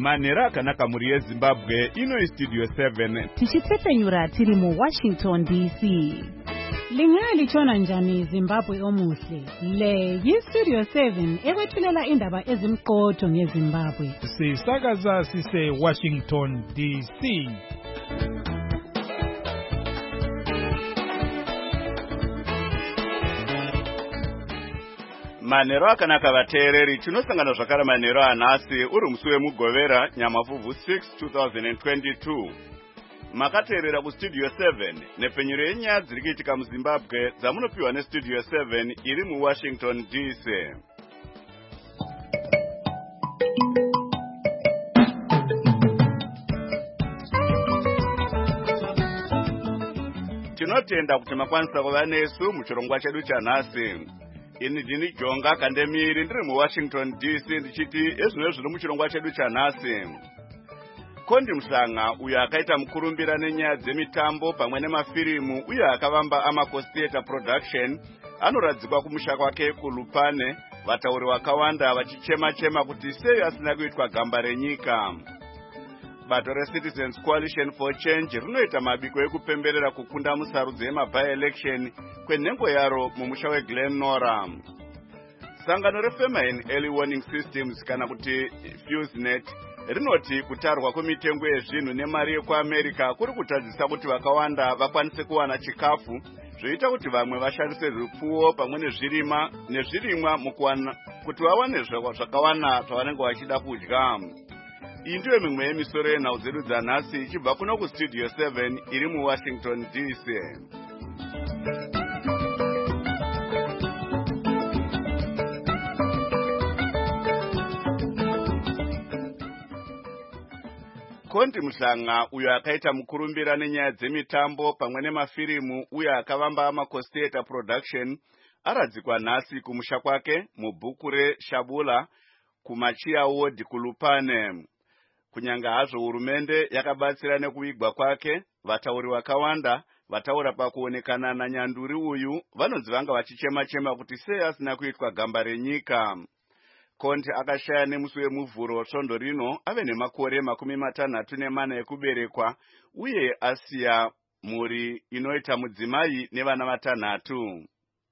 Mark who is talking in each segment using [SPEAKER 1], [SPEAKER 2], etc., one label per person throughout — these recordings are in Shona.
[SPEAKER 1] manhero akanaka mhuri yezimbabwe ino Studio 7
[SPEAKER 2] tichitsepenyura tiri muWashington DC. Lingalitshona njani Zimbabwe omuhle? Le yiStudio 7 ekwethulela indaba ezimqotho ngeZimbabwe.
[SPEAKER 3] Sisakaza sise Washington DC.
[SPEAKER 1] manhero akanaka vateereri, tinosangana zvakare manhero anhasi uri musi wemugovera nyamavhuvhu 6 2022. Makateerera kuStudio 7 nepfenyuro yenyaya dziri kuitika muZimbabwe dzamunopiwa neStudio 7 iri muWashington DC. Tinotenda kuti makwanisa kuva nesu muchirongwa chedu chanhasi. Ini ndini Jonga Kandemiri ndiri muWashington DC ndichiti ezvino zviri muchirongwa chedu chanhasi. Kondi Muhlanga uyo akaita mukurumbira nenyaya dzemitambo pamwe nemafirimu uye akavamba Amacos Theatre Production anoradzikwa kumusha kwake kuLupane, vatauri vakawanda vachichema-chema kuti sei asina kuitwa gamba renyika. Bato reCitizens Coalition for Change rinoita mabiko ekupemberera kukunda musarudzo yema-by-election kwenhengo yaro mumusha weGlen Norah. Sangano reFemin Early Warning Systems kana kuti FuseNet rinoti kutarwa kwemitengo yezvinhu nemari yekuAmerica kuri kutadzisa kuti vakawanda vakwanise kuwana chikafu, zvoita kuti vamwe vashandise zvipfuwo pamwe nezvirimwa mukuwana kuti vawane zvakawana zvavanenge vachida kudya. Iyi ndiyo mimwe yemisoro yenhau dzedu dzanhasi ichibva kuno kuStudio 7 iri muWashington DC. Kondi Muhlanga uyo akaita mukurumbira nenyaya dzemitambo pamwe nemafirimu uye akavamba Amacos Theatre Production aradzikwa nhasi kumusha kwake mubhuku reShabula kuMachia Ward kuLupane. Kunyanga hazvo hurumende yakabatsira nekuvigwa kwake, vatauri vakawanda vataura pakuonekana nanyanduri uyu vanonzi vanga vachichema-chema kuti sei asina kuitwa gamba renyika. Kondi akashaya nemusi wemuvhuro svondo rino ave nemakore 64 ekuberekwa uye asiya mhuri inoita mudzimai nevana 6.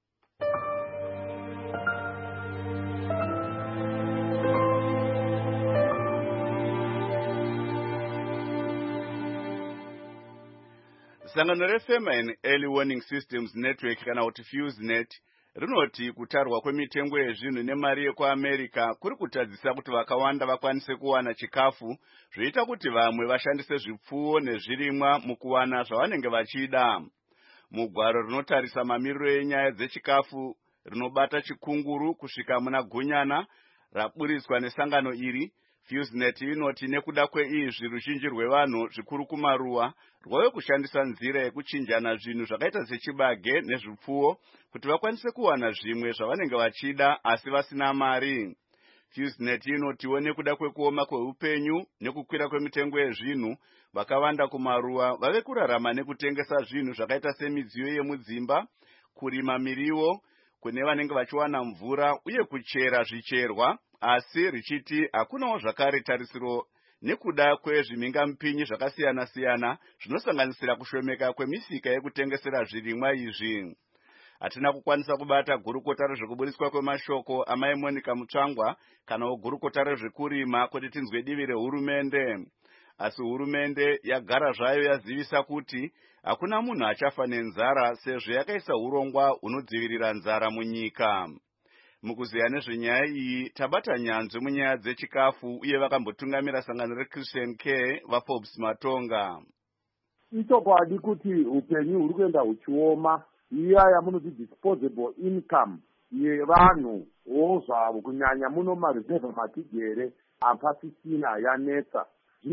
[SPEAKER 1] Sangano reFemin Early Warning Systems Network kana kuti FuseNet rinoti kutarwa kwemitengo yezvinhu nemari yekuAmerica kuri kutadzisa kuti vakawanda vakwanise kuwana chikafu, zvoita kuti vamwe vashandise zvipfuwo nezvirimwa mukuwana zvavanenge vachida. Mugwaro rinotarisa mamiriro enyaya dzechikafu rinobata chikunguru kusvika muna Gunyana raburitswa nesangano iri. FuseNet inoti nekuda kweizvi ruzhinji rwevanhu zvikuru kumaruwa rwave kushandisa nzira yekuchinjana zvinhu zvakaita sechibage nezvipfuwo kuti vakwanise kuwana zvimwe zvavanenge vachida asi vasina mari. FuseNet inotiwo nekuda kwekuoma kweupenyu nekukwira kwemitengo yezvinhu vakawanda kumaruwa vave kurarama nekutengesa zvinhu zvakaita semidziyo yemudzimba, kurima miriwo kune vanenge vachiwana mvura uye kuchera zvicherwa, asi richiti hakunawo zvakare tarisiro nekuda kwezvimingamupinyi zvakasiyana-siyana zvinosanganisira kushomeka kwemisika yekutengesera zvirimwa izvi. Hatina kukwanisa kubata gurukota rezvekuburiswa kwemashoko amai Monica Mutsvangwa kana gurukota rezvekurima kuti tinzwe divi rehurumende. Asi hurumende yagara zvayo yazivisa kuti hakuna munhu achafa nenzara sezvo yakaisa urongwa hunodzivirira nzara munyika. Mukuziya nezvenyaya iyi tabata nyanzvi munyaya dzechikafu uye vakambotungamira sangano reChristian Care vaForbes Matonga.
[SPEAKER 4] Ichokwadi kuti upenyu huri kuenda huchioma, iya yamunoti disposable income yevanhu zvavo kunyanya muno mareserve matigere apasisina yanetsa.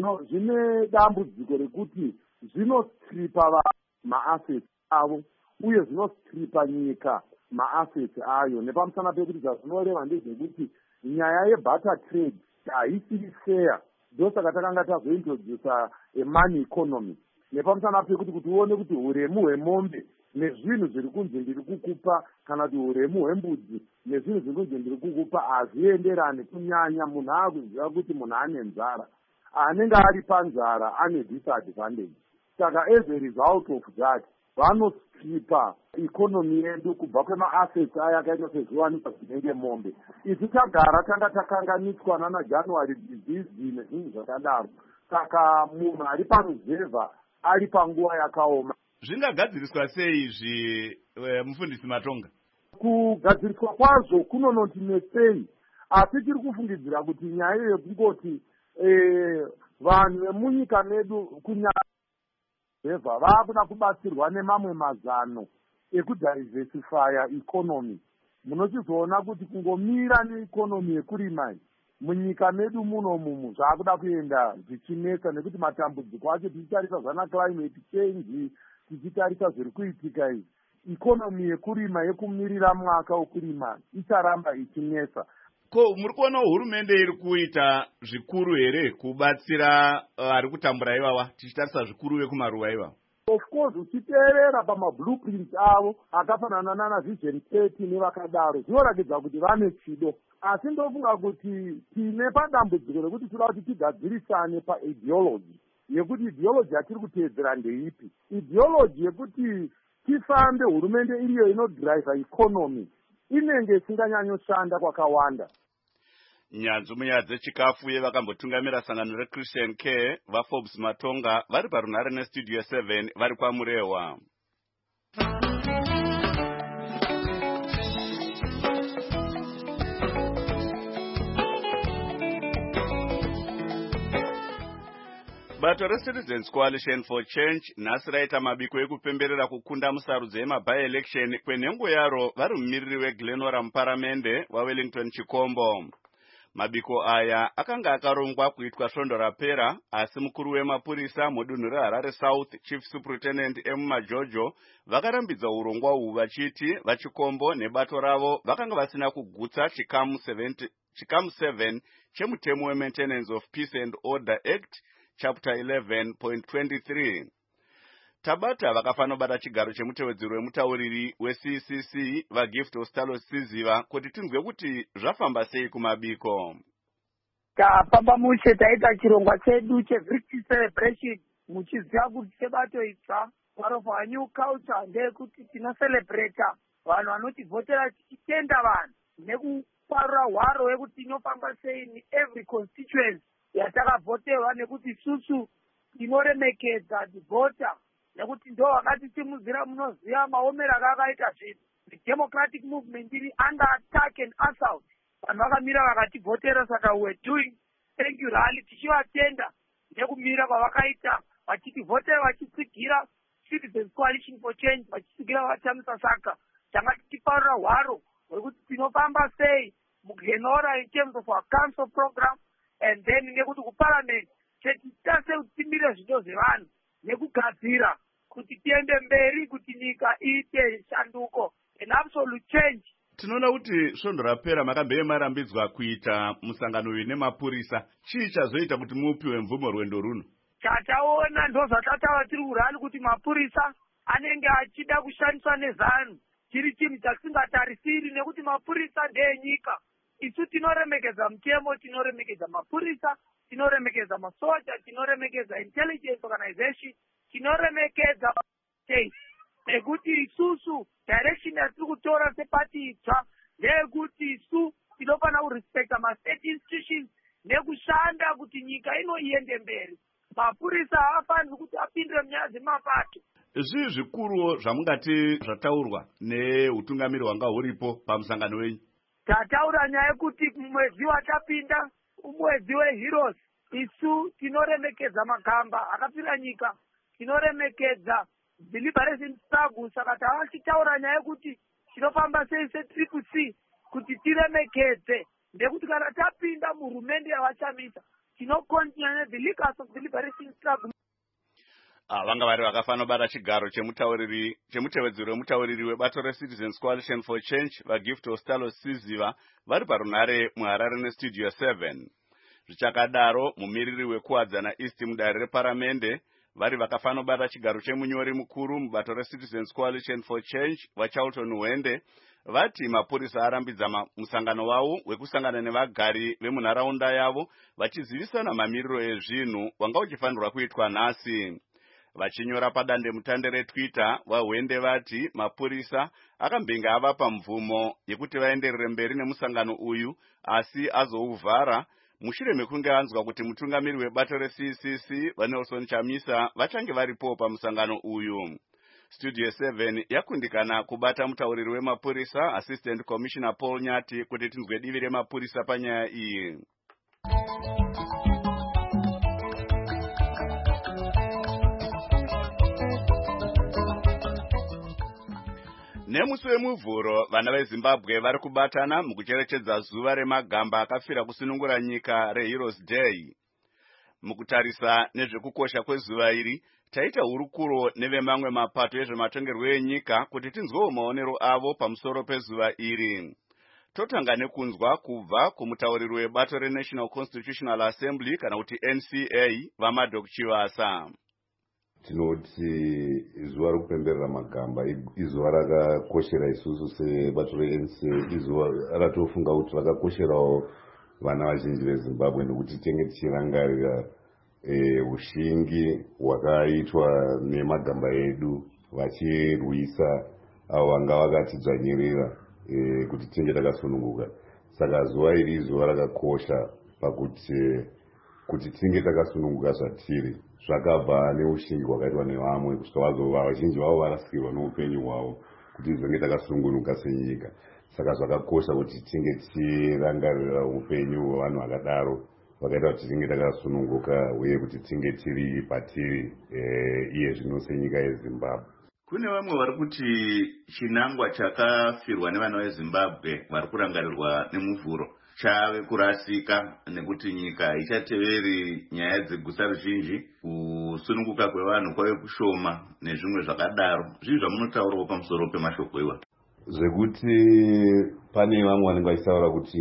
[SPEAKER 4] Zvine dambudziko rekuti zvinostripa maassets avo uye zvinostripa nyika maassets ayo. Nepamusana pekuti zvazvinoreva ndezvekuti nyaya yebarter trade haisiri fair, ndosaka takanga tazointrodusa money economy. Nepamusana pekuti uone kuti uremu hwemombe nezvinhu zviri kunze ndiri kukupa kana kuti uremu hwembudzi nezvinhu zviri kunze ndiri kukupa hazvienderani, kunyanya munhu akuziva kuti munhu ane nzara. anenge ari panzara ane disadvantage. Saka as a result of that vanostripa ikonomi yedu kubva kwema-assets aya akaita sezviwanikwa zvinenge mombe. Isu tagara tanga takanganiswa nanajanuary disease nezvinhu zvakadaro. Saka munhu ari paruzevha ari panguva yakaoma.
[SPEAKER 1] Zvingagadziriswa sei izvi mufundisi Matonga?
[SPEAKER 4] Kugadziriswa kwazvo kunonoti nesei, asi tiri kufungidzira kuti nyaya yekungoti vanhu vemunyika medu kunyanya vaakuda kubatsirwa nemamwe mazano ekudiversifya economy. Munochizoona kuti kungomira neikonomi yekurima munyika medu munomu zvaakuda kuenda zvichinetsa, nekuti matambudziko acho tichitarisa zvana climate change, tichitarisa zviri kuitika izvi, ikonomi yekurima yekumirira mwaka wokurima icharamba ichinetsa.
[SPEAKER 1] Ko muri kuona hurumende iri kuita zvikuru here kubatsira ari kutambura ivava, tichitarisa zvikuru vekumaruwa ivava?
[SPEAKER 4] Of course, uchiteerera pamablueprints avo akafanana nana vision 30 nevakadaro, zvinoratidza kuti vane chido. Asi ndofunga kuti tine padambudziko rekuti toda kuti tigadzirisane paideology, yekuti ideology yatiri kuteedzera ndeipi. Ideology yekuti tifambe hurumende iriyo inodhiraivha ikonomi inenge isinganyanyoshanda kwakawanda.
[SPEAKER 1] Nyanzvi munyaya dzechikafu yevakambotungamira sangano reChristian Care vaForbes Matonga vari parunhare nestudio 7 vari kwaMurehwa. Bato reCitizens Coalition for Change nhasi raita mabiko ekupemberera kukunda musarudzo yema-by-election kwenhengo yaro vari mumiriri weGlenora muparamende waWellington Chikombo. Mabiko aya akanga akarongwa kuitwa svondo rapera, asi mukuru wemapurisa mudunhu reHarare South Chief Superintendent Majojo vakarambidza urongwa uhu vachiti vaChikombo nebato ravo vakanga vasina kugutsa chikamu 7 chemutemo weMaintenance of Peace and Order Act Chapter 11.23. Tabata vakafanobata chigaro chemutevedzeri wemutauriri weCCC vaGift Ostalo Siziva kuti tinzwe kuti zvafamba sei kumabiko.
[SPEAKER 5] Tapamba mushe taita chirongwa chedu chevictory celebration, muchiziva kuti chebato itsva part of our new culture ndeyekuti tinocelebrate vanhu vanotivhotera tichitenda vanhu nekuparura hwaro wekuti tinofamba sei neevery constituency yatakavhoterwa, nekuti isusu tinoremekedza divhota nekuti ndo vakatisimudzira. Munoziva maomero akakaita zvinhu, the democratic movement iri under attack and assault. Vanhu vakamira vakativhotera, saka we doing thank you rally tichivatenda nekumira kwavakaita vachitivhotera, vachitsigira Citizens Coalition for Change, vachitsigira vatamisa. Saka tanga tichiparura hwaro hwekuti tinofamba sei muGlenora in terms of our council program, and then nekuti kuparliament tetitase kuti timire zvido zvevanhu nekugadzira kuti tiende mberi kuti nyika iite shanduko, an absolute change.
[SPEAKER 1] Tinoona kuti svondo rapera makambe marambidzwa kuita musangano uyu nemapurisa. Chii chazoita kuti mupiwe mvumo rwendo runo?
[SPEAKER 5] Chataona ndo zvatataura tiri kurani kuti mapurisa anenge achida kushandiswa nezanhu, chiri chinhu chatisingatarisiri, nekuti mapurisa ndeyenyika. Isu tinoremekedza mutemo, tinoremekedza mapurisa, tinoremekedza masoja, tinoremekedza intelligence organization, tinoremekedza state. Nekuti isusu direction yatiri kutora sepati itsva ndeyekuti isu tinofana kurespekta mastate institutions nekushanda kuti nyika ino iende mberi. Mapurisa haafaniri kuti apindire munyaya dzemapato.
[SPEAKER 1] Zvii zvikuru zvamungati zvataurwa neutungamiri hwanga huripo pamusangano wenyu?
[SPEAKER 5] Tataura nyaya yekuti mwedzi watapinda umwedzi weheroes, isu tinoremekedza magamba akapfira nyika, tinoremekedza the liberation struggle. Saka tavachitaura nyaya yekuti tinofamba sei setriple C kuti tiremekedze, ndekuti kana tapinda muhurumende yavachamisa tinokontinua the leaders of the liberation struggle.
[SPEAKER 1] Vanga vari vakafanobata chigaro chemutevedzeri wemutauriri webato reCitizens Coalition for Change vaGift Ostalo Siziva vari parunhare muHarare nestudio 7. Zvichakadaro mumiriri wekuwadzana East mudare reparamende vari vakafanobata chigaro chemunyori mukuru mubato reCitizens Coalition for Change vaCharlton Wende vati mapurisa arambidza musangano wavo wekusangana nevagari vemunharaunda yavo vachizivisana mamiriro ezvinhu wanga uchifanirwa kuitwa nhasi. Vachinyora padandemutande reTwitter, vaHwende vati mapurisa akambenge avapa mvumo yekuti vaenderere mberi nemusangano uyu, asi azouvhara mushure mekunge anzwa kuti mutungamiri webato reCCC vaNelson Chamisa vachange varipo pamusangano uyu. Studio 7 yakundikana kubata mutauriri wemapurisa Assistant Commissioner Paul Nyati kuti tinzwe divi remapurisa panyaya iyi. Nemusi wemuvhuro vana veZimbabwe vari kubatana mukucherechedza zuva remagamba akafira kusunungura nyika reHeroes Day. Mukutarisa nezvekukosha kwezuva iri, taita hurukuro nevemamwe mapato ezvematongerwo enyika kuti tinzwewo maonero avo pamusoro pezuva iri. Totanga nekunzwa kubva kumutauriri webato reNational Constitutional Assembly kana kuti NCA vaMadok Chivasa.
[SPEAKER 6] Tinoti zuva rekupemberera magamba izuva rakakoshera isusu sebato reNCA, izuva ratofunga kuti rakakosherawo vana vazhinji veZimbabwe nekuti tenge tichirangarira ushingi hwakaitwa nemagamba edu vachirwisa avo vanga vakatidzvanyirira kuti tinge takasununguka. Saka zuva iri izuva rakakosha pakuti tinge takasununguka zvatiri, zvakabva neushingi hwakaitwa nevamwe kusvika vazova vazhinji vavo varasikirwa noupenyu hwavo kuti tinge takasununguka senyika. Saka zvakakosha kuti tinge tichirangarira upenyu hwevanhu vakadaro vakaita kuti tinge takasununguka uye kuti tinge tiri patiri iye zvino senyika yeZimbabwe.
[SPEAKER 1] Kune vamwe vari kuti chinangwa chakafirwa nevana veZimbabwe vari kurangarirwa nemuvhuro chave kurasika nekuti nyika ichateveri nyaya dzegusa ruzhinji, kusununguka kwevanhu kwave kushoma nezvimwe zvakadaro. Zvii zvamunotaurawo pamusoro pemashoko iwa?
[SPEAKER 6] Zvekuti pane vamwe vanenge vachitaura kuti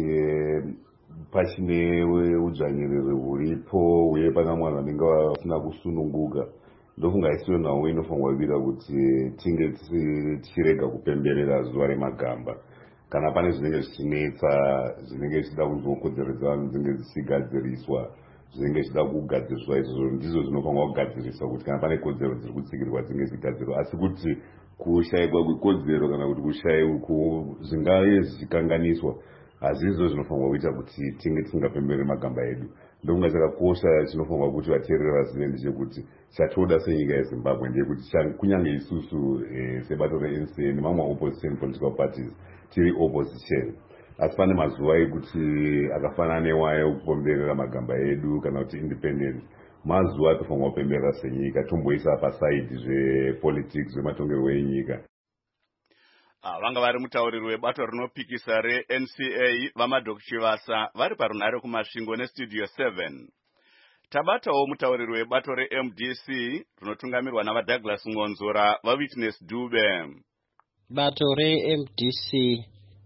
[SPEAKER 6] pachine udzvanyiriri huripo uye pane vamwe vanhu vanenge vasina kusununguka. Ndofunga isiyo nhau inofanirwa kuita kuti tinge tichirega kupemberera zuva remagamba. Kana pane zvinenge zvichinetsa, zvinenge zvichida kunzwa kodzero dzevanhu dzinenge dzichigadziriswa, zvinenge zvichida kugadziriswa, izvo ndizvo zvinofanirwa kugadziriswa kuti kana pane kodzero dziri kutsikirwa dzinenge dzigadzirwa. Asi kuti kushayikwa kwikodzero kana kuti zvingave zvichikanganiswa, hazvizvo zvinofanirwa kuita kuti tinge tisingapembereri magamba edu. Ndokunga chakakosha chinofanirwa kuti vateereri vazive ndechekuti chatoda senyika yeZimbabwe ndeyekuti kunyange isusu sebato reNCA nemamwe opposition political parties tiri opposition, asi pane mazuva ekuti akafanana newayo kupemberera magamba edu kana kuti independence, mazuva tofanirwa kupemberera senyika, tomboisa pasaidi zvepolitics zvematongerwo enyika.
[SPEAKER 1] Vanga vari mutauriri webato rinopikisa reNCA vaMadok Chivasa vari parunhare kumasvingo neStudio 7. Tabatawo mutauriri webato reMDC rinotungamirwa navaDouglas Ngonzora vaWitness Dube.
[SPEAKER 7] Bato reMDC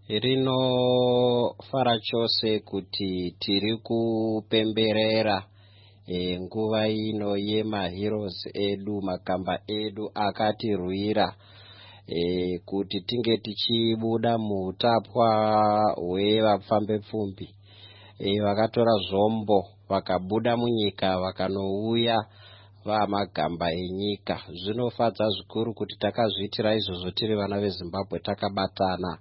[SPEAKER 7] rinofara chose kuti tiri kupemberera nguva ino yemaheroes edu, magamba edu akatirwira kuti tinge tichibuda muutapwa hwevapfambepfumbi vakatora zvombo vakabuda munyika vakanouya vamagamba enyika. Zvinofadza zvikuru kuti takazviitira izvozvo tiri vana veZimbabwe takabatana.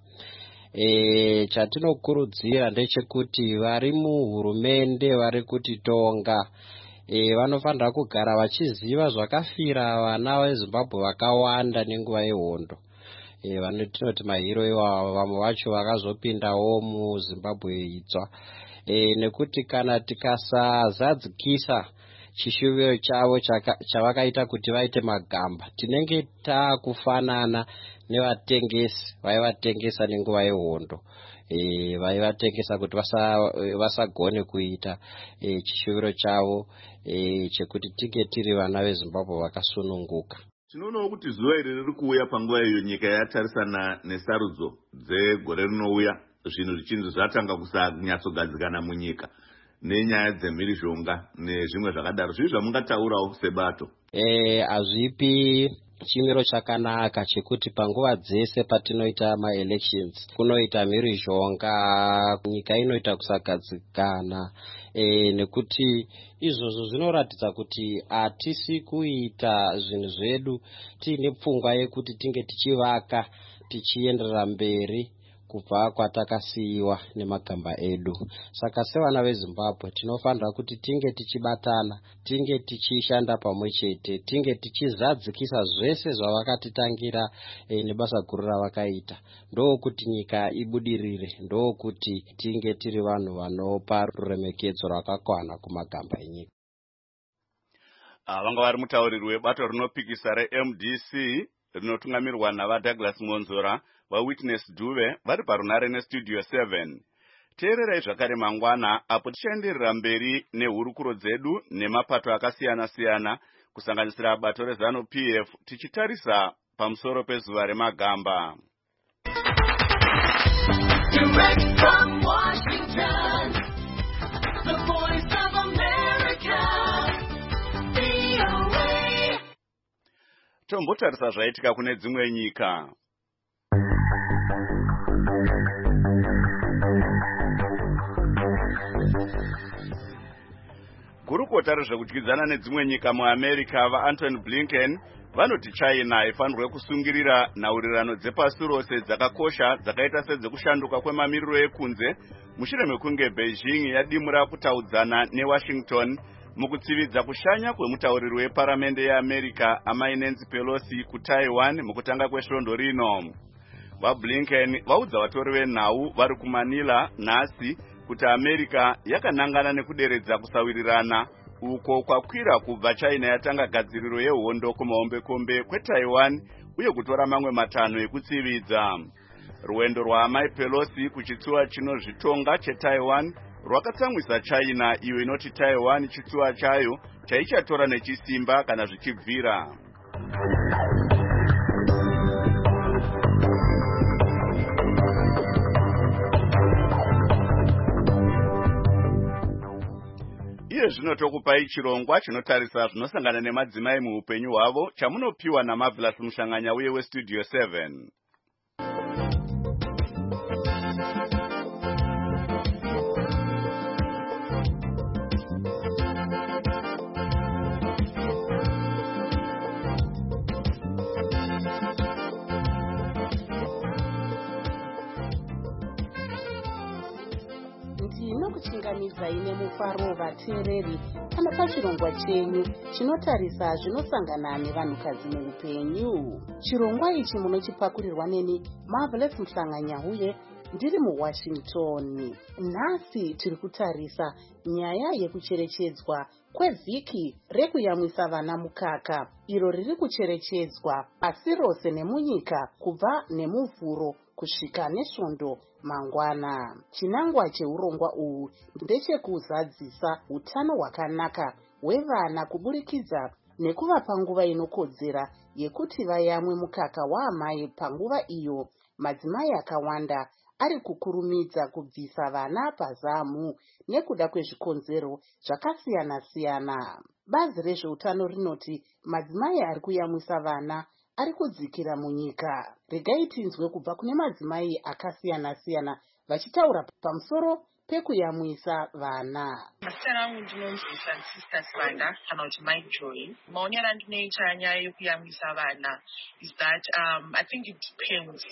[SPEAKER 7] Chatinokurudzira ndechekuti vari muhurumende vari kutitonga vanofanira kugara vachiziva zvakafira vana veZimbabwe vakawanda nenguva yehondo. Vanotinoti mahiro iwavo vamwe vacho vakazopindawo muZimbabwe itsva, nekuti kana tikasazadzikisa chishuviro chavo chavakaita kuti vaite magamba, tinenge taakufanana nevatengesi vaivatengesa nenguva yehondo. Vaivatengesa kuti vasagone kuita chishuviro chavo chekuti tinge tiri vana veZimbabwe vakasununguka.
[SPEAKER 1] Tinoonawo kuti zuva iri riri kuuya panguva iyo nyika yatarisana nesarudzo dzegore rinouya, zvinhu zvichinzi zvatanga kusanyatsogadzikana munyika nenyaya dzemhirizhonga nezvimwe zvakadaro. Zvii zvamungataurawo sebato?
[SPEAKER 7] Hazvipi chimiro chakanaka chekuti panguva dzese patinoita maelections kunoita mhirizhonga, nyika inoita kusagadzikana, nekuti izvozvo zvinoratidza kuti hatisi kuita zvinhu zvedu tiine pfungwa yekuti tinge tichivaka tichienderera mberi kubva kwatakasiyiwa nemagamba edu. Saka sevana veZimbabwe tinofanira kuti tinge tichibatana, tinge tichishanda pamwe chete, tinge tichizadzikisa zvese zvavakatitangira nebasa guru ravakaita. Ndokuti nyika ibudirire, ndokuti tinge tiri vanhu vanopa ruremekedzo rwakakwana kumagamba enyika.
[SPEAKER 1] Vanga vari mutauriri webato rinopikisa reMDC rinotungamirwa navaDouglas Monzora vaWitness Duve vari parunare neStudio 7. Teererai zvakare mangwana apo tichaenderera mberi nehurukuro dzedu nemapato akasiyana-siyana kusanganisira bato reZanu PF tichitarisa pamusoro pezuva remagamba. Direct from Washington, the voice of America, VOA. Tombotarisa zvaitika kune dzimwe nyika. Gurukota rezvekudyidzana nedzimwe nyika muAmerica vaAntony Blinken vanoti China haifanirwe kusungirira nhaurirano dzepasi rose dzakakosha dzakaita sedzekushanduka kwemamiriro ekunze mushure mekunge Beijing yadimura kutaudzana neWashington mukutsividza kushanya kwemutauriri weparamende yeAmerica amai Nancy Pelosi kuTaiwan mukutanga kwesvondo rino. VaBlinken vaudza vatori venhau vari kuManila nhasi kuti America yakanangana nekuderedza kusawirirana uko kwakwira kubva China yatanga gadziriro yehondo kumahombekombe kweTaiwan uye kutora mamwe matanho ekutsividza. Rwendo rwaamai Pelosi kuchitsuwa chinozvitonga cheTaiwan rwakatsamwisa China iyo inoti Taiwan chitsuwa chayo chaichatora nechisimba kana zvichibvira. Iye zvino tokupai chirongwa chinotarisa zvinosangana nemadzimai muupenyu hwavo chamunopiwa naMarvelous Mushanganya uye weStudio 7.
[SPEAKER 2] Kuchingamidza ine mufaro vateereri kana pachirongwa chenyu chinotarisa zvinosangana nevanhukadzi muupenyu. Chirongwa ichi munochipakurirwa neni Marvelous Mushanganya uye ndiri muWashington. Nhasi tiri kutarisa nyaya yekucherechedzwa kwevhiki rekuyamwisa vana mukaka, iro riri kucherechedzwa pasi rose nemunyika kubva nemuvhuro kusvika nesvondo mangwana. Chinangwa cheurongwa uhu ndechekuzadzisa utano hwakanaka hwevana kuburikidza nekuvapa nguva inokodzera yekuti vayamwe mukaka waamai panguva iyo madzimai akawanda ari kukurumidza kubvisa vana pazamu nekuda kwezvikonzero zvakasiyana-siyana. Bazi rezveutano rinoti madzimai ari kuyamwisa vana ari kudzikira munyika. Regai tinzwe kubva kune madzimai akasiyana-siyana vachitaura pamusoro pekuyamwisa vana.
[SPEAKER 8] Mazita angu ndinonzi Francisca Sibanda kana kuti Mike Joy. Maonero andinoita nyaya yekuyamwisa vana is that I think it depends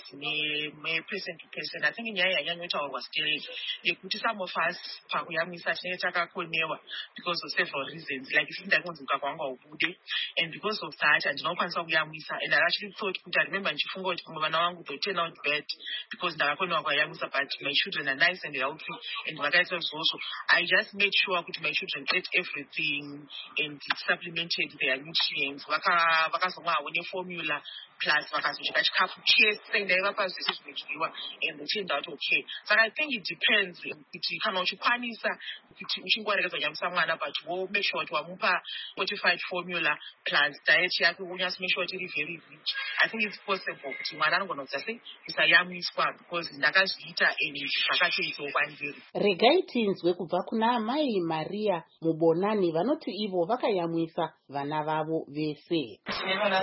[SPEAKER 8] person to person. I think nyaya yanyanyotaurwa still yekuti some of us pakuyamwisa tinenge takakonewa because of several reasons, like if ndakunzi mukaka wangu ubude, and because of that andinokwanisa kuyamwisa, and I actually thought kuti I remember ndichifunga kuti vana vangu they turn out bad because ndakakonewa kuyamwisa, but my children are nice and healthy. And like I said also, I just made sure that my children ate everything and supplemented their nutrients. Vakazomwa when formula plus vakazocheka chikafu chese ndaivapa zvese zvinodyiwa and they turned out okay. But I think it depends kuti kana uchikwanisa kuti uchingoregedza kunyamisa mwana but wo make sure kuti wamupa fortified formula plus diet yake unyasa make sure kuti iri very rich. I think it's possible kuti mwana anogona kuti sei usayamwiswa because ndakazviita and zvakatoitawo kwandiri.
[SPEAKER 2] Regai tinzwe kubva kuna amai Maria Mubonani vanoti ivo vakayamwisa vana vavo vese.
[SPEAKER 8] Tine vana 6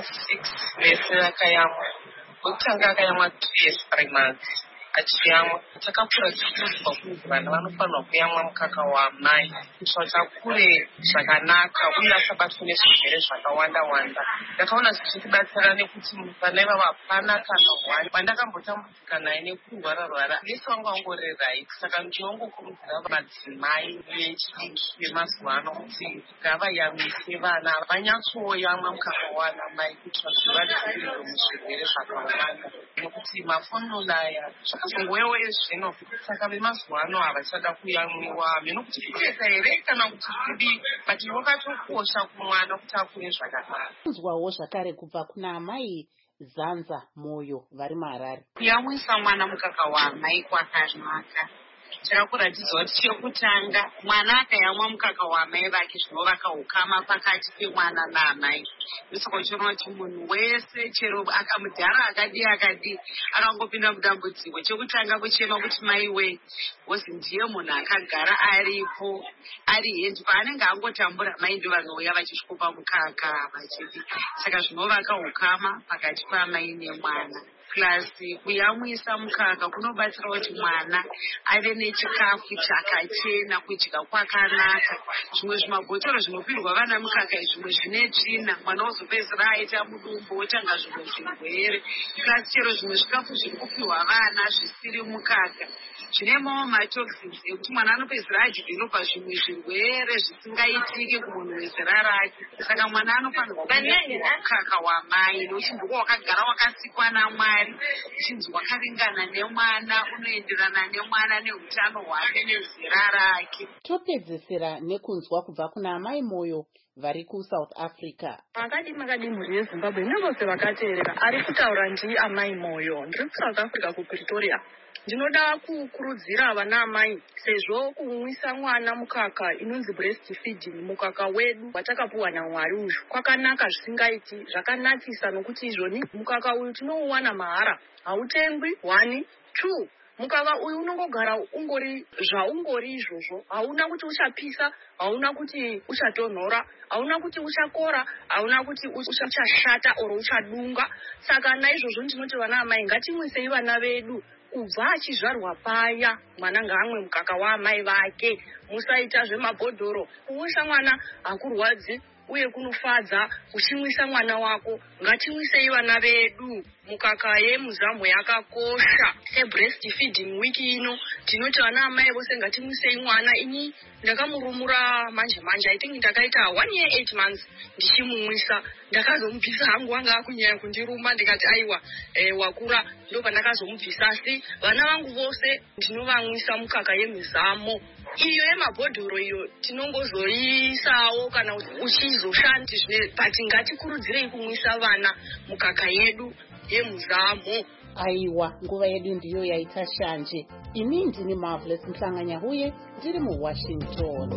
[SPEAKER 8] vese vakayamwa. Wekutanga akayamwa 2 years 3 months. Achiyamwa takakura tichiudzwa kuti vana vanofanirwa kuyamwa mukaka wamai kuitira kuti akure zvakanaka uye asabatwa nezvirwere zvakawanda wanda. Ndakaona zvichibatsira nekuti vana ivava hapana kana hwani wandakambotambudzika naye nekurwara vese vangu vangorerai. Saka ndinongokurudzira madzimai echidiki vemazuva ano kuti ngavayamwise vana vanyatsoyamwa mukaka wanamai kuitira kuti vadzivirirwe muzvirwere zvakawanda nekuti mafonula aya zvakazongoyawo ezvino. Saka vemazuva ano havachada kuyamwiwa menokuti kunetsa here kana kuti kudii but wakatokosha kumwana kuti akure zvakanaka.
[SPEAKER 2] Kunzwawo zvakare kubva kuna amai Zanza Moyo vari muHarare.
[SPEAKER 9] Kuyamwisa mwana mukaka wamai kwakanaka. Chirakuratidza kuti chekutanga mwana akayamwa mukaka wamai vake zvinovaka ukama pakati pemwana naamai. Ndosaka uchiona kuti munhu wese chero akamudhara akadii akangopinda mudambudziko. Chekutanga kuchema kuti mai wei wozi ndiye munhu akagara aripo ari hendi paanenge angotambura mai ndo vanouya vachisvikopa mukaka vachidi. Saka zvinovaka ukama pakati pamai nemwana. Plus kuyamwisa mukaka kunobatsira kuti mwana ave nechikafu chakachena, kudya kwakanaka. Zvimwe zvimabhotoro zvinopirwa vana mukaka zvimwe zvine tsvina, mwana wozopedzisira aita mudumbu otanga zvimwe zvirwere. Plus chero zvimwe zvikafu zviri kupiwa vana zvisiri mukaka zvine matoxins ekuti mwana anopedzisira adhivelopa zvimwe zvirwere zvisingaitiki kumunhu wezera rake. Saka mwana anofanirwa kumwa mukaka wamai nokuti ndiko wakagara wakasikwa naMwari. Chinzi wakaringana nemwana, unoenderana nemwana neutano hwake nezera rake.
[SPEAKER 2] Topedzesera nekunzwa kubva kuna amai Moyo vari kuSouth Africa.
[SPEAKER 10] Makadi mhuri yeZimbabwe nevose vakateerera ari kutaura ndii amai Moyo. Ndiri kuSouth Africa kuPretoria. Ndinoda kukurudzira vana amai sezvo kumwisa mwana mukaka inonzi breast feeding, mukaka wedu watakapuwa naMwari uyu kwakanaka zvisingaiti, zvakanakisa nokuti izvoni mukaka uyu tinouwana mahara, hautengwi 1 2 mukaka uyu unongogara ungori zvaungori izvozvo. Hauna kuti uchapisa, hauna kuti uchatonhora, hauna kuti uchakora, hauna kuti uchashata oro uchadunga. Saka naizvozvo ndinoti vana amai ngatimwisei vana vedu kubva achizvarwa paya. Mwana ngaamwe mukaka waamai vake, musaita zvemabhodhoro. Kumwisa mwana hakurwadzi uye kunofadza. Uchimwisa mwana wako, ngatimwisei vana vedu. Mukaka yemuZambia yakakosha. Sebreast feeding week ino tinoti vana amai vose ngatimwisei mwana. Ini ndakamurumura manje I think ndakaita 1 year 8 months ndichimumwisa. Ndakazomubvisa hangu wanga akunyanya kundiruma ndikati aiwa wakura ndo pandakazomubvisa. Asi vana vangu vose ndinovamwisa mukaka yemizamo. Iyo yemabhodhoro iyo tinongozoisawo kana uchizoshandi zvine, but ngatikurudzirei kumwisa vana mukaka yedu yemuzamo.
[SPEAKER 2] Aiwa, nguva yedu ndiyo yaita shanje. Ini ndini Marvelous Mhlanganyahuye, ndiri muWashington.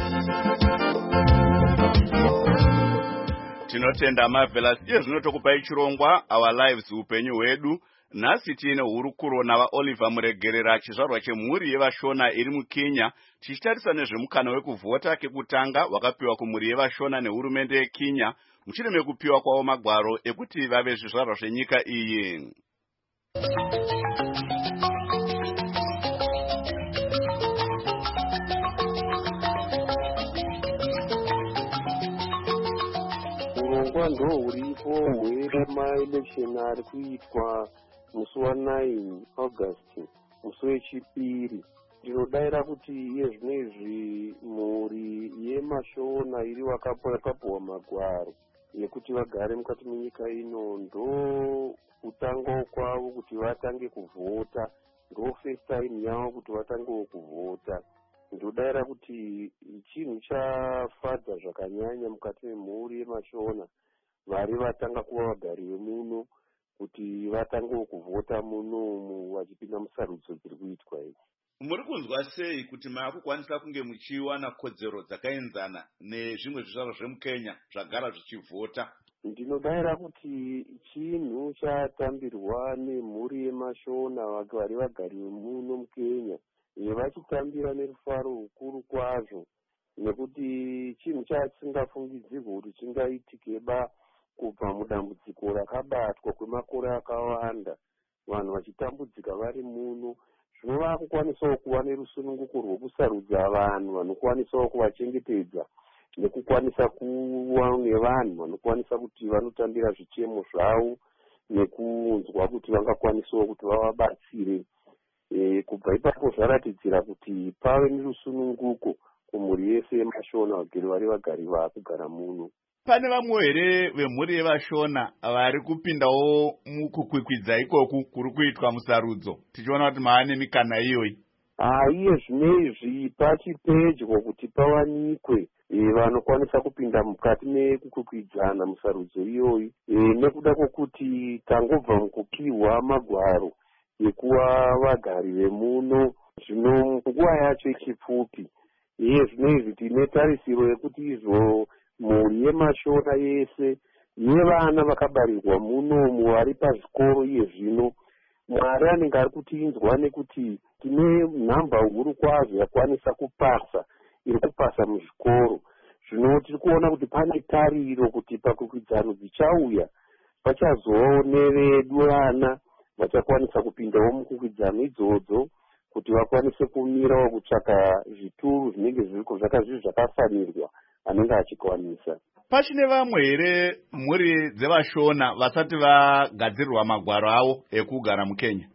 [SPEAKER 1] Tinotenda Marvelous. Iye zvinotokupai chirongwa Our Lives upenyu hwedu. Nhasi tiine hurukuro navaOliver Muregerera chizvarwa chemhuri yevashona iri muKenya, tichitarisa nezvemukana wekuvhota kekutanga wakapiwa kumhuri yevashona nehurumende yeKenya mushure mekupiwa kwavo magwaro ekuti vave zvizvarwa zvenyika iyi.
[SPEAKER 11] Urongwa ndo huripo hwemaelection ari kuitwa musi wa9 August, musi wechipiri. Ndinodaira kuti iye zvinezvi mhuri yemashona iri wakapuwa magwaro yekuti vagare mukati menyika ino, ndo kutanga kwavo kuti vatange kuvhota, ndo first time yavo kuti vatange kuvhota. Ndodaira kuti chinhu chafadza zvakanyanya mukati memhuri yemashona vari vatanga kuva vagari vemuno kuti vatange kuvhota muno vachipinda musarudzo dziri kuitwa idzi.
[SPEAKER 1] Muri kunzwa sei kuti maakukwanisa kunge muchiwana kodzero dzakaenzana nezvimwe zvizvarwa zvemuKenya zvagara zvichivhota?
[SPEAKER 11] Ndinodaira kuti chinhu chatambirwa nemhuri yemashona vari vagari vemuno muKenya vachitambira nerufaro rukuru kwazvo, nekuti chinhu chasingafungidzirwi kuti chingaitikeba kubva mudambudziko rakabatwa kwemakore akawanda, vanhu vachitambudzika vari muno. Zvino vakukwanisawo kuva nerusununguko rwokusarudza vanhu vanokwanisawo kuvachengetedza, nekukwanisa kuva nevanhu vanokwanisa kuti vanotambira zvichemo zvavo, nekunzwa kuti vangakwanisawo kuti vavabatsire. Kubva ipapo zvaratidzira kuti pave nerusununguko kumhuri yese yeMashona vagari vakugara muno.
[SPEAKER 1] Pane vamwe here vemhuri yeVashona vari kupindawo mukukwikwidza ikoku kuri kuitwa musarudzo, tichiona kuti maane mikana iyoyi?
[SPEAKER 11] Iye zvinezvi pachipedyo kuti pawanikwe vanokwanisa kupinda mukati mekukwikwidzana musarudzo iyoyi, nekuda kwokuti tangobva mukupiwa magwaro ekuva vagari vemuno. Zvino nguva yacho ichipfupi, zvinezvi tine tarisiro yekuti izvo mhuri yeMashona yese yevana vakabarirwa munomu vari pazvikoro iye zvino, Mwari anenge ari kutinzwa nekuti tine nhamba huru kwazvo yakwanisa kupasa, iri kupasa muzvikoro. Zvino tiri kuona kuti pane tariro kuti pakwikwidzano dzichauya pachazovawo nevedu vana vachakwanisa kupindawo mukwikwidzano idzodzo, kuti vakwanise kumirawo kutsvaka zvituru zvinenge zviri zvakafanirwa anenge achikwanisa.
[SPEAKER 1] Pachine vamwe here mhuri dzeVashona vasati vagadzirirwa magwaro avo ekugara muKenya?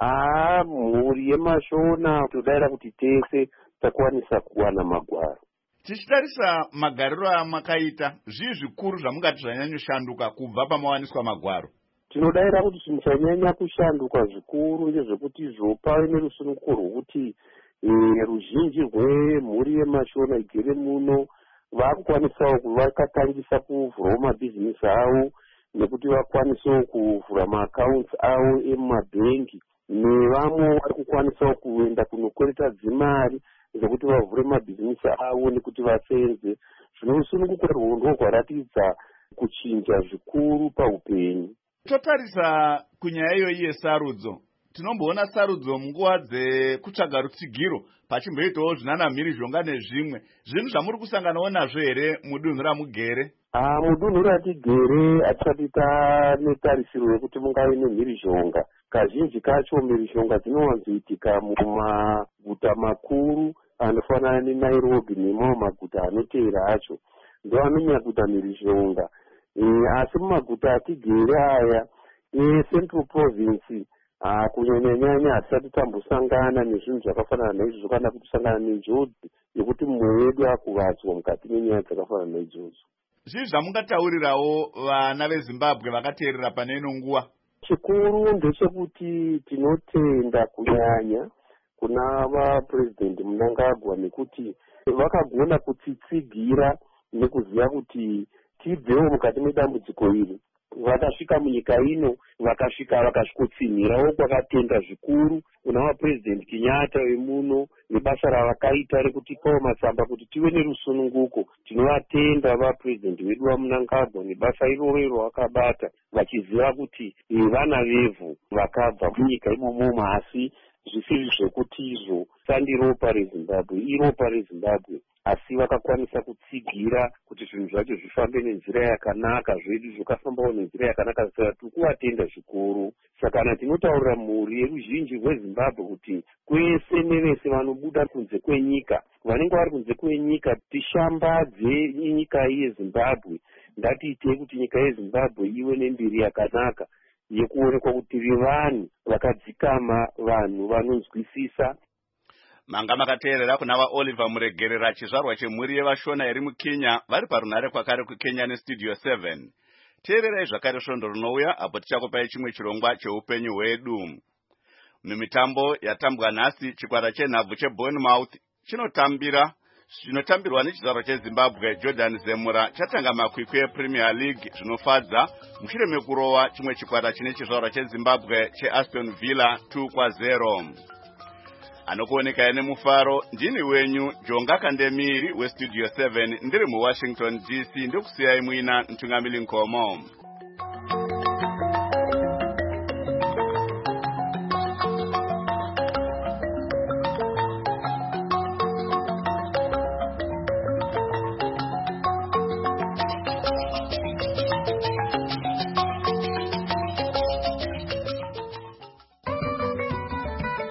[SPEAKER 11] Mhuri yeMashona todaira kuti tese takwanisa kuwana magwaro.
[SPEAKER 1] Tichitarisa magariro amakaita, zvii zvikuru zvamungati zvanyanyoshanduka kubva pamawaniswa magwaro?
[SPEAKER 11] Tinodaira kuti chinhu chanyanya kushanduka zvikuru ndezvekuti pave nerusununguko rwokuti ruzhinji rwemhuri yeMashona igere muno vakukwanisawo vakatangisa kuvhurawo mabhizinesi avo, nekuti vakwanisawo kuvhura maakaunti avo emumabhengi, nevamwe vari kukwanisawo kuenda kunokwereta dzimari dzekuti vavhure mabhizinesi avo nekuti vasenze. Zvino rusununguko rwondo rwaratidza kuchinja zvikuru paupenyu.
[SPEAKER 1] Totarisa kunyaya iyoyi yesarudzo, tinomboona sarudzo munguva dzekutsvaga rutsigiro pachimboitawo zvinanamhirizhonga nezvimwe. Zvinhu zvamuri kusanganawo nazvo here mudunhu ramugere?
[SPEAKER 11] Mudunhu ratigere hatisati tanetarisiro yekuti mungave nemhirizhonga. Kazhinji kacho mhirizhonga dzinowanzoitika mumaguta makuru anofanana neNairobi nemamwe maguta anoteera acho, ndo anonyanya kuita mhirizhonga. Asi mumaguta atigere aya eCentral Province kunyanya-nyanya hatisati tambosangana nezvinhu zvakafanana naizvozvo, kana kusangana nenjodzi yekuti mumwe wedu akuvadzwa mukati menyaya dzakafanana naidzodzo.
[SPEAKER 1] Zvii zvamungataurirawo vana veZimbabwe vakateerera pane ino nguva?
[SPEAKER 11] Chikuru ndechekuti tinotenda kunyanya kuna vaPresident Mnangagwa nekuti vakagona kutsitsigira nekuziva kuti tibvewo mukati medambudziko iri. Vakasvika munyika ino, vakasvikotsinhirawo kwakatenda zvikuru kuna vaPresident Kenyatta vemuno nebasa ravakaita rekutipawo matsamba kuti tive nerusununguko. Tinovatenda vaPresident vedu vaMnangagwa nebasa iroro ravakabata, vachiziva kuti vana vevhu vakabva munyika imomo, asi zvisiri zvekuti izvo sandiropa reZimbabwe, iropa reZimbabwe, asi vakakwanisa kutsigira kuti zvinhu zvacho zvifambe nenzira yakanaka, zvedu zvakafambawo nenzira yakanaka. Saka tiri kuvatenda zvikuru. Saka tinotaurira mhuri yeruzhinji rweZimbabwe kuti kwese nevese vanobuda kunze kwenyika, vanenge vari kunze kwenyika, tishambadze nyika yeZimbabwe. Ngatiite kuti nyika yeZimbabwe ive nembiri yakanaka yekuonekwa kuti tiri vanhu vakadzikama, vanhu vanonzwisisa.
[SPEAKER 1] Manga makateerera kuna vaOliver Muregerera, chizvarwa chemhuri yeVashona iri muKenya, vari parunhare kwakare kuKenya neStudio 7. Teererai zvakare svondo rinouya apo tichakupai chimwe chirongwa cheupenyu hwedu. Mumitambo yatambwa nhasi, chikwata chenhabvu cheBournemouth chinotambirwa nechizvarwa cheZimbabwe Jordan Zemura chatanga makwikwi ePremier League zvinofadza mushure mekurowa chimwe chikwata chine chizvarwa cheZimbabwe cheAston Villa 2-0. Anokuoneka nemufaro, ndini wenyu Jonga Kandemiri weStudio 7, ndiri muWashington DC, ndokusiyai muina Ntungamili Nkomo.